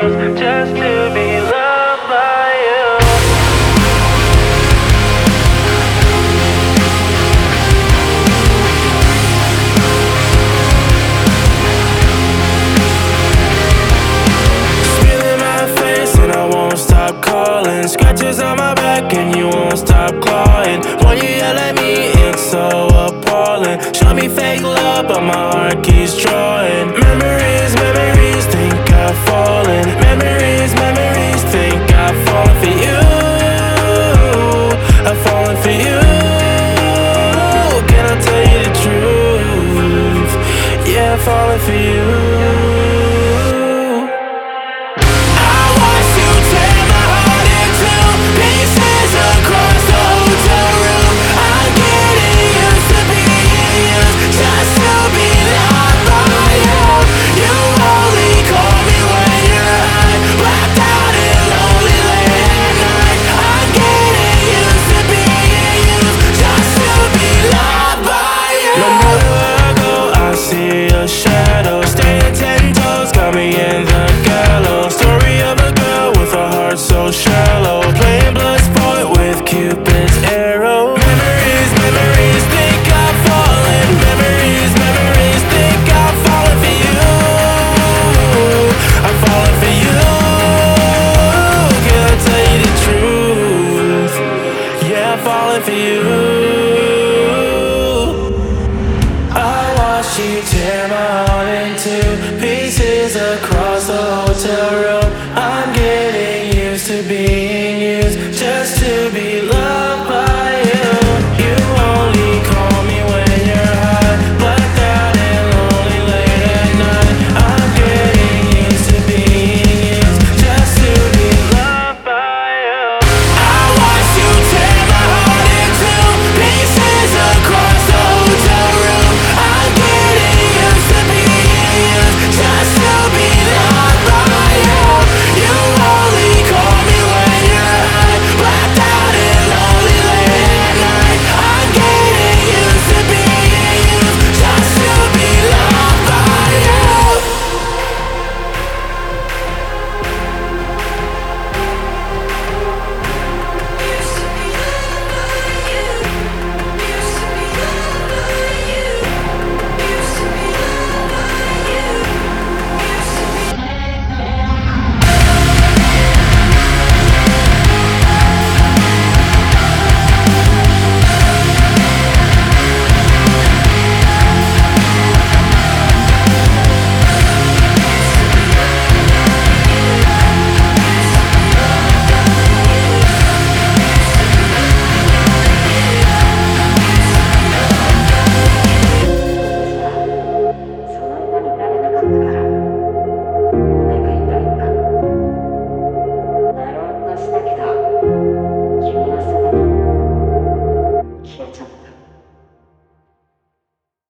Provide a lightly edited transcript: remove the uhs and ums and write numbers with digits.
used just to be loved by you. Spilling my face and I won't stop calling. Scratches on my back and you won't stop clawing. When you yell at me, it's so appalling. Show me fake love, but my heart keeps drawing. Memories, memories, think I've fallen. Memories, memories, think I've fallen for you. I've fallen for you. Can I tell you the truth? Yeah, I've fallen for you. So shallow, playing blood sport with Cupid's arrow. Memories, memories, think I've fallen. Memories, memories, think I've fallen for you. I'm falling for you. Can I tell you the truth? Yeah, I'm falling for you. I watched you tear my heart into pieces across the hotel room. I'm getting used to being used just to be loved.